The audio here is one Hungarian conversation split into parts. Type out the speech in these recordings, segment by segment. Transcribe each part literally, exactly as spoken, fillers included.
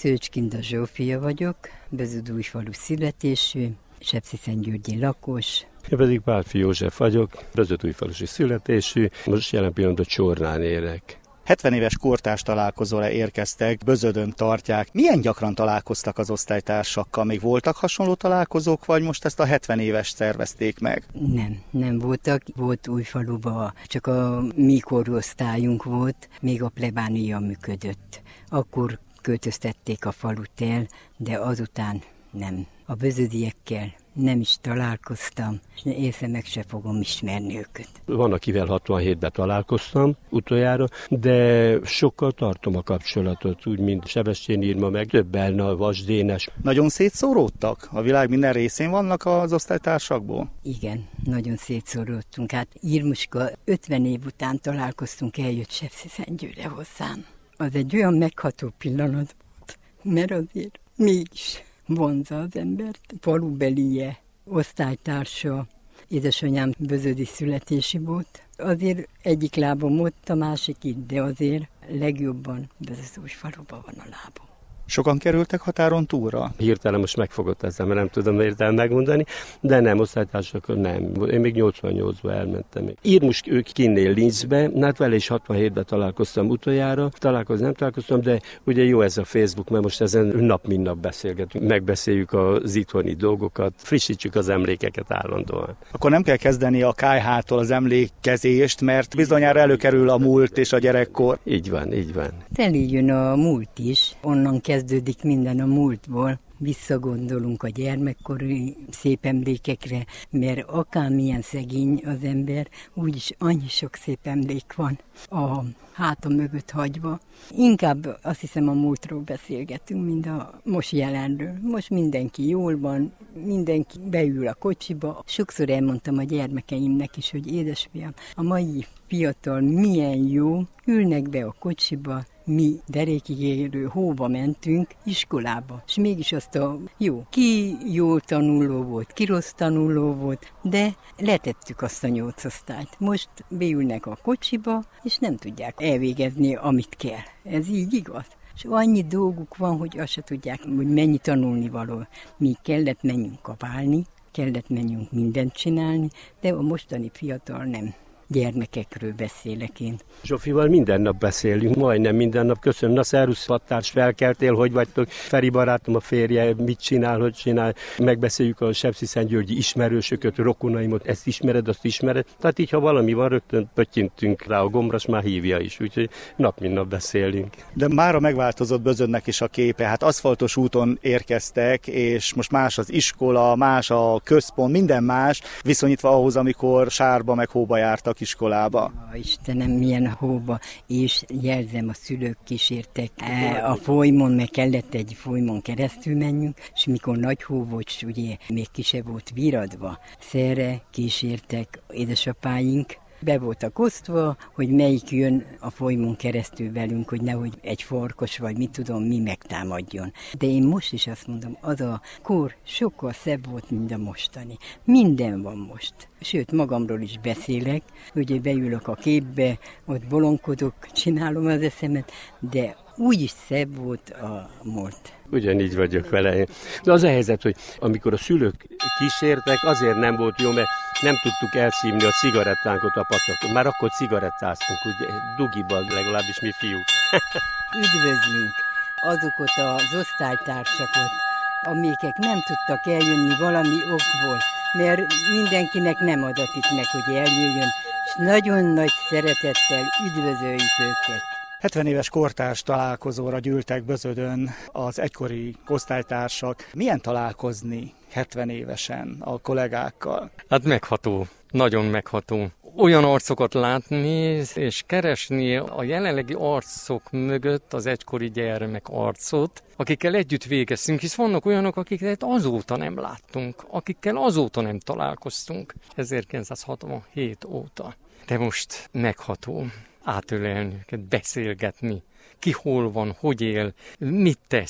Szőcskinda Zsófia vagyok, Bözödújfalu születésű, Sepsiszentgyörgyi lakos. Én pedig Pálffy József vagyok, Bözödújfalusi születésű, most jelen pillanatban Csornán élek. hetven éves kortárs találkozóra érkeztek, Bözödön tartják. Milyen gyakran találkoztak az osztálytársakkal? Még voltak hasonló találkozók, vagy most ezt a hetven éves szervezték meg? Nem, nem voltak. Volt Újfaluban, csak a mi korosztályunk volt, még a plebánia működött. Akkor költöztették a falut el, de azután nem. A bözödiekkel nem is találkoztam, és észre meg se fogom ismerni őket. Van, akivel hatvanhétben találkoztam utoljára, de sokkal tartom a kapcsolatot, úgy, mint Sebestyén Irma, meg több Elna, Vas Dénes. Nagyon szétszóródtak? A világ minden részén vannak az osztálytársakból? Igen, nagyon szétszóródtunk. Hát Irmuska ötven év után találkoztunk, eljött Sepsiszentgyőrre hozzám. Az egy olyan megható pillanat volt, mert azért mégis vonza az embert. Falubelie, osztálytársa, édesanyám bözödi születési volt. Azért egyik lábam ott, a másik itt, de azért legjobban Bözödújfaluban van a lábam. Sokan kerültek határon túlra? Hirtelen most megfogott ezzel, mert nem tudom értelme megmondani, de nem, osztálytársak nem. Én még nyolcvannyolcban elmentem. Irmus ők kinnél Linzbe, hát vele is hatvanhétben találkoztam utoljára. Találkozni nem találkoztam, de ugye jó ez a Facebook, mert most ezen nap mint nap beszélgetünk. Megbeszéljük az itthoni dolgokat, frissítsük az emlékeket állandóan. Akkor nem kell kezdeni a ká há tól az emlékezést, mert bizonyára előkerül a múlt és a gyerekkor. Így van, így van. Eljön a múlt is, onnan kezdődik minden a múltból. Visszagondolunk a gyermekkori szép emlékekre, mert akármilyen szegény az ember, úgyis annyi sok szép emlék van a háta mögött hagyva. Inkább azt hiszem a múltról beszélgetünk, mint a most jelenről. Most mindenki jól van, mindenki beül a kocsiba. Sokszor elmondtam a gyermekeimnek is, hogy édesfiam, a mai fiatal milyen jó, ülnek be a kocsiba, mi derékig érő hóba mentünk iskolába, és mégis azt a jó, ki jó tanuló volt, ki rossz tanuló volt, de letettük azt a nyolc osztályt. Most beülnek a kocsiba, és nem tudják elvégezni, amit kell. Ez így igaz. És annyi dolguk van, hogy azt se tudják, hogy mennyi tanulnivaló. Mi kellett menjünk kapálni, kellett menjünk mindent csinálni, de a mostani fiatal nem. Gyermekekről beszélek én. Zsófival minden nap beszélünk, majdnem minden nap. Köszönöm, na szervusz, hattárs, felkeltél, hogy vagytok? Feri barátom, a férje, mit csinál, hogy csinál? Megbeszéljük a sepsiszentgyörgyi ismerősöket, rokonaimot, ezt ismered, azt ismered. Tehát így, ha valami van, rögtön pöttyintünk rá a gombra, s már hívja is, úgyhogy nap mint nap beszélünk. De mára megváltozott Bözödnek is a képe, hát aszfaltos úton érkeztek, és most más az iskola, más a központ, minden más, viszonyítva ahhoz, amikor sárba meg hóba jártak iskolába. Ja, Istenem, milyen hóba, és jelzem, a szülők kísértek a folymon, meg kellett egy folymon keresztül menjünk, és mikor nagy hó volt, ugye még ki se volt viradva, szerre kísértek édesapáink, be voltak osztva, hogy melyik jön a folymon keresztül velünk, hogy nehogy egy farkas vagy mit tudom mi megtámadjon. De én most is azt mondom, az a kor sokkal szebb volt, mint a mostani. Minden van most. Sőt, magamról is beszélek, hogy beülök a képbe, ott bolonkodok, csinálom az eszemet, de úgy is szebb volt a múlt. Ugyanígy vagyok vele. De az a helyzet, hogy amikor a szülők kísértek, azért nem volt jó, mert nem tudtuk elszívni a cigarettánkat a patakon. Már akkor cigarettáztunk, ugye, dugiban legalábbis mi fiúk. Üdvözlünk azokat az osztálytársakat, amikek nem tudtak eljönni valami okból, mert mindenkinek nem adatik meg, hogy eljöjjön, és nagyon nagy szeretettel üdvözöljük őket. hetven éves kortárs találkozóra gyűltek Bözödön az egykori osztálytársak. Milyen találkozni hetven évesen a kollégákkal? Hát megható, nagyon megható. Olyan arcokat látni és keresni a jelenlegi arcok mögött az egykori gyermek arcot, akikkel együtt végeztünk, hisz vannak olyanok, akiket azóta nem láttunk, akikkel azóta nem találkoztunk, ezerkilencszázhatvanhét óta. De most megható átölelni őket, beszélgetni, ki hol van, hogy él, mit tesz.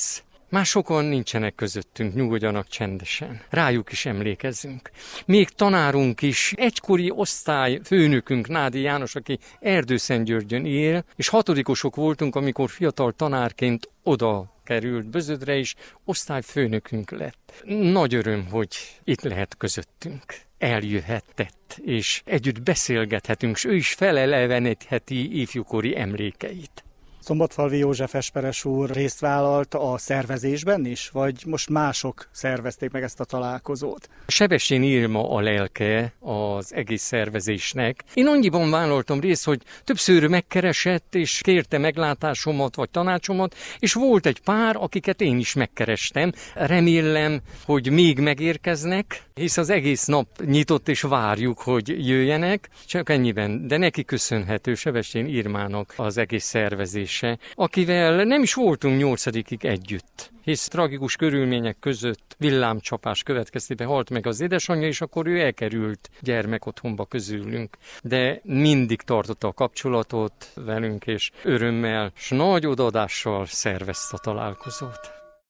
Már sokan nincsenek közöttünk, nyugodjanak csendesen. Rájuk is emlékezzünk. Még tanárunk is, egykori osztály főnökünk Nádi János, aki Erdőszentgyörgyön él, és hatodikosok voltunk, amikor fiatal tanárként oda került Bözödre is, osztályfőnökünk lett. Nagy öröm, hogy itt lehet közöttünk. Eljöhetett, és együtt beszélgethetünk, és ő is felelevenítheti ifjúkori emlékeit. Szombatfalvi József Esperes úr részt vállalt a szervezésben is, vagy most mások szervezték meg ezt a találkozót? Sebestyén Irma a lelke az egész szervezésnek. Én annyiban vállaltam részt, hogy többször megkeresett, és kérte meglátásomat vagy tanácsomat, és volt egy pár, akiket én is megkerestem. Remélem, hogy még megérkeznek, hisz az egész nap nyitott, és várjuk, hogy jöjjenek. Csak ennyiben, de neki köszönhető Sebestyén Irmának az egész szervezés, akivel nem is voltunk nyolcadikig együtt, hisz tragikus körülmények között villámcsapás következtében halt meg az édesanyja, és akkor ő elkerült gyermekotthonba közülünk. De mindig tartotta a kapcsolatot velünk, és örömmel, s nagy odaadással szervezte a találkozót.